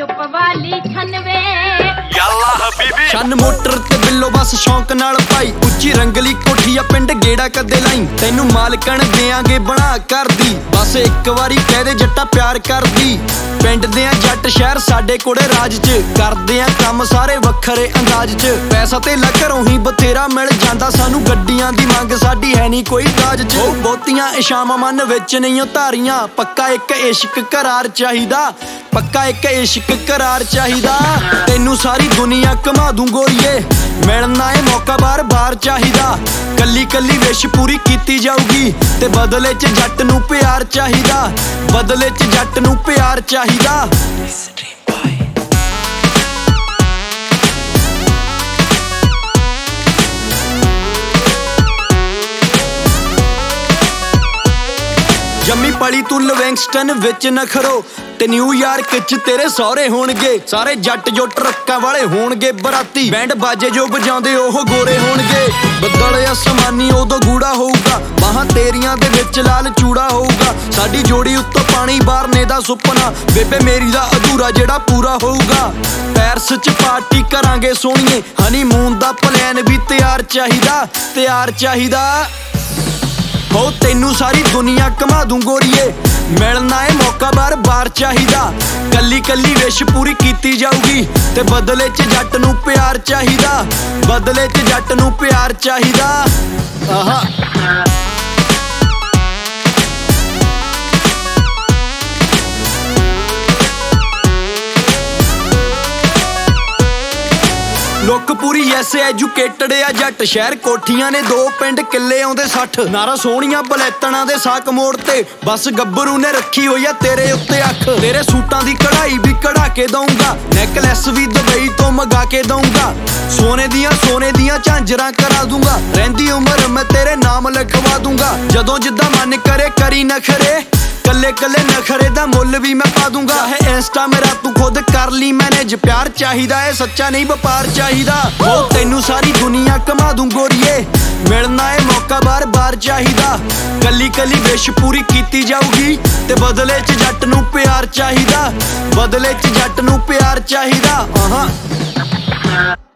ਚੁੱਪ ਵਾਲੀ ਛਨਵੇ ਯਾਲਾ ਹਬੀਬੀ ਛੰਨ ਮੋਟਰ ਤੇ ਬਿੱਲੋ ਬਸ ਸ਼ੌਂਕ ਨਾਲ ਪਾਈ ਉੱਚੀ ਰੰਗਲੀ ਕੋਠੀ ਆ ਪਿੰਡ ਗੇੜਾ ਕਦੇ ਲਾਈ ਤੈਨੂੰ ਮਾਲਕਣ ਦੇਾਂਗੇ ਬਣਾ ਕਰਦੀ ਬਸ ਇੱਕ ਵਾਰੀ ਕਹਿ ਦੇ ਜੱਟਾ ਪਿਆਰ ਕਰਦੀ ਪਿੰਡ ਦੇ ਆ ਜੱਟ ਸ਼ਹਿਰ ਸਾਡੇ ਕੋਲੇ ਰਾਜ ਚ ਕਰਦੇ ਆ ਕੰਮ ਸਾਰੇ ਵੱਖਰੇ ਅੰਦਾਜ਼ ਚ ਪੈਸਾ ਤੇ ਘਰੋਂ ਹੀ ਬਥੇਰਾ ਮਿਲ ਜਾਂਦਾ ਸਾਨੂੰ ਗੱਡੀਆਂ ਦੀ ਮੰਗ ਸਾਡੀ ਹੈ ਨਹੀਂ ਕੋਈ ਦਾਜ ਚ ਉਹ ਬਹੁਤੀਆਂ ਇਸ਼ਾਵਾਂ ਮਨ ਵਿੱਚ ਨਹੀਂ ਉਤਾਰੀਆਂ ਪੱਕਾ ਇੱਕ ਇਸ਼ਕ ਕਰਾਰ ਚਾਹੀਦਾ ਪੱਕਾ ਇੱਕ ਇਸ਼ਕ ਕਰਾਰ ਚਾਹੀਦਾ ਤੈਨੂੰ ਸਾਰੀ ਦੁਨੀਆ ਘੁਮਾ ਦੂੰ ਗੋਰੀਏ ਮਿਲਣਾ ਏ ਮੌਕਾ ਬਾਰ-ਬਾਰ ਚਾਹੀਦਾ ਕੱਲੀ ਕੱਲੀ ਵਿਸ਼ ਪੂਰੀ ਕੀਤੀ ਜਾਊਗੀ ਤੇ ਬਦਲੇ ਚ ਜੱਟ ਨੂੰ ਪਿਆਰ ਚਾਹੀਦਾ ਬਦਲੇ ਚ ਜੱਟ ਨੂੰ ਪਿਆਰ ਚਾਹੀਦਾ ਜੰਮੀ ਪਲੀ ਤੂੰ ਲਿਵਿੰਗਸਟਨ ਵਿੱਚ ਨਖਰੋ ਤੇ ਨਿਊਯਾਰਕ ਚ ਤੇਰੇ ਸਹੁਰੇ ਹੋਣਗੇ ਸਾਰੇ ਜੱਟ ਜੋ ਟਰੱਕਾਂ ਵਾਲੇ ਹੋਣਗੇ ਬਰਾਤੀ ਬੈਂਡ ਬਾਜੇ ਜੋ ਵਜਾਉਂਦੇ ਉਹ ਗੋਰੇ ਹੋਣਗੇ ਬੱਦਲ ਅਸਮਾਨੀ ਉਦੋਂ ਗੂੜਾ ਹੋਊਗਾ ਬਾਹਾਂ ਤੇਰੀਆਂ ਦੇ ਵਿੱਚ ਲਾਲ ਚੂੜਾ ਹੋਊਗਾ ਸਾਡੀ ਜੋੜੀ ਉੱਤੋਂ ਪਾਣੀ ਬਾਰਨੇ ਦਾ ਸੁਪਨਾ ਬੇਬੇ ਮੇਰੀ ਦਾ ਅਧੂਰਾ ਜਿਹੜਾ ਪੂਰਾ ਹੋਊਗਾ ਪੈਰਸ ਚ ਪਾਰਟੀ ਕਰਾਂਗੇ ਸੋਹਣੀਏ ਹਨੀਮੂਨ ਦਾ ਪਲਾਨ ਵੀ ਤਿਆਰ ਚਾਹੀਦਾ ਹੋ ਤੈਨੂੰ ਸਾਰੀ ਦੁਨੀਆ ਘੁਮਾ ਦੂੰ ਗੋਰੀਏ ਮਿਲਣਾ ਏ ਮੌਕਾ ਬਾਰ-ਬਾਰ ਚਾਹੀਦਾ ਕੱਲੀ ਕੱਲੀ ਵਿਸ਼ ਪੂਰੀ ਕੀਤੀ ਜਾਊਗੀ ਤੇ ਬਦਲੇ ਚ ਜੱਟ ਨੂੰ ਪਿਆਰ ਚਾਹੀਦਾ ਬਦਲੇ ਚ ਜੱਟ ਨੂੰ ਪਿਆਰ ਚਾਹੀਦਾ ਆਹਾ ਲੋਕ ਪੂਰੀ ਐਸੇ ਐਜੂਕੇਟਡ ਆ ਜੱਟ ਸ਼ਹਿਰ ਕੋਠੀਆਂ ਨੇ 2 ਪਿੰਡ ਕਿੱਲੇ ਆਉਂਦੇ 60 ਨਾਰਾ ਸੋਹਣੀਆਂ ਬਲੈਤਣਾ ਦੇ ਸਾਕ ਮੋੜ ਤੇ ਬਸ ਗੱਭਰੂ ਨੇ ਰੱਖੀ ਹੋਈ ਆ ਤੇਰੇ ਉੱਤੇ ਅੱਖ ਤੇਰੇ ਸੂਟਾਂ ਦੀ ਕਢਾਈ ਵੀ ਕਢਾ ਕੇ ਦਊਂਗਾ ਨੈਕਲੈਸ ਵੀ ਦੁਬਈ ਤੋਂ ਮੰਗਾ ਕੇ ਦਊਂਗਾ ਸੋਨੇ ਦੀਆਂ ਝਾਂਜਰਾਂ ਕਰਾ ਦੂੰਗਾ ਰਹਿੰਦੀ ਉਮਰ ਮੈਂ ਤੇਰੇ ਨਾਮ ਲਿਖਵਾ ਦੂੰਗਾ ਜਦੋਂ ਜਿੱਦਾਂ ਮਨ ਕਰੇ ਕਰੀ ਨਖਰੇ ਕੱਲੇ ਨਖਰੇ ਦਾ ਮੁੱਲ ਵੀ ਮੈਂ ਪਾ ਦੂੰਗਾ ਚਾਹੇ ਇੰਸਟਾ ਮੇਰਾ ਤੂੰ ਖੁਦ ਕਰ ਲਈ ਮੈਨੇਜ ਪਿਆਰ ਚਾਹੀਦਾ ਏ ਸੱਚਾ ਨਹੀਂ ਵਪਾਰ ਚਾਹੀਦਾ ਉਹ ਤੈਨੂੰ ਸਾਰੀ ਦੁਨੀਆ ਘੁਮਾ ਦੂੰ ਗੋਰੀਏ ਮਿਲਣਾ ਏ ਮੌਕਾ ਬਾਰ-ਬਾਰ ਚਾਹੀਦਾ ਕੱਲੀ ਕੱਲੀ ਵਿਸ਼ ਪੂਰੀ ਕੀਤੀ ਜਾਊਗੀ ਤੇ ਬਦਲੇ ਚ ਜੱਟ ਨੂੰ ਪਿਆਰ ਚਾਹੀਦਾ ਬਦਲੇ ਚ ਜੱਟ ਨੂੰ ਪਿਆਰ ਚਾਹੀਦਾ ਆਹਾਂ